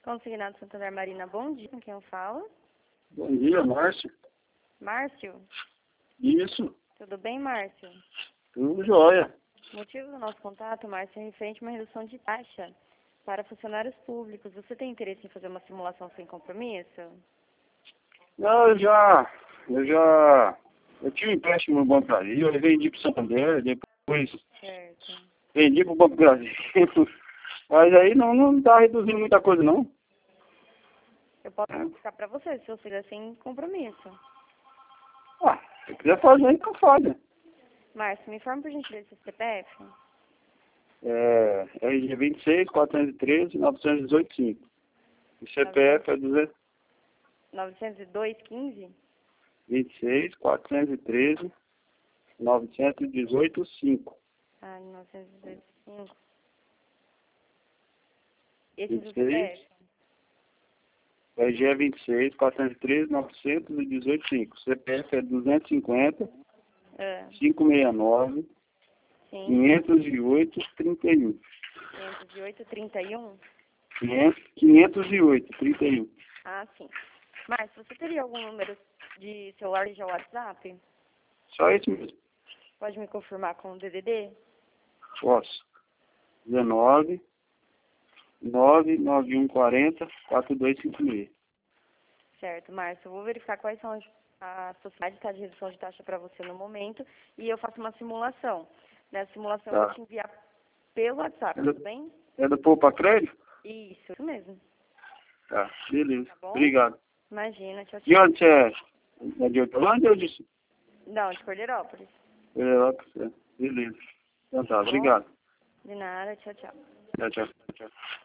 Consignado Santander Marina, bom dia. Com quem eu falo? Bom dia, Márcio. Márcio? Isso, Tudo bem, Márcio? tudo jóia. O motivo do nosso contato, Márcio, é referente a uma redução de taxa para funcionários públicos. Você tem interesse em fazer uma simulação sem compromisso? Não, eu tinha um empréstimo no Banco Brasil, eu vendi para o Santander, depois Certo. vendi para o Banco Brasil. Mas aí não tá reduzindo muita coisa, não. Eu posso explicar para você, se você quiser sem compromisso. Se quiser fazer, então faz. Márcio, me informa por gentileza seu CPF. RG 26, 413, 918, 5. O CPF é 902,15? 26, 413, 918, 5. 902,5. Esse é o seu 26, CPF? RG 26, 413, 918, 5. CPF é 250, Ah, 569, sim. 508, 31. 508,31? 508, 31. Ah, sim. Márcio, você teria algum número de celular de WhatsApp? Só isso mesmo. Pode me confirmar com o DDD? Posso. 19, 99140, 4256. Certo, Márcio. Eu vou verificar quais são as possibilidades de redução de taxa para você no momento e eu faço uma simulação. Nessa simulação eu vou te enviar pelo WhatsApp, tudo bem? É do Poupa Crédito? Isso mesmo. Tá, beleza. Tá bom? Obrigado. Imagina, tchau, E tchau. onde você é? É de Hortolândia ou de Não, de Cordeirópolis. Beleza. Então tá, Tá bom? obrigado. De nada, tchau, tchau. Tchau, tchau.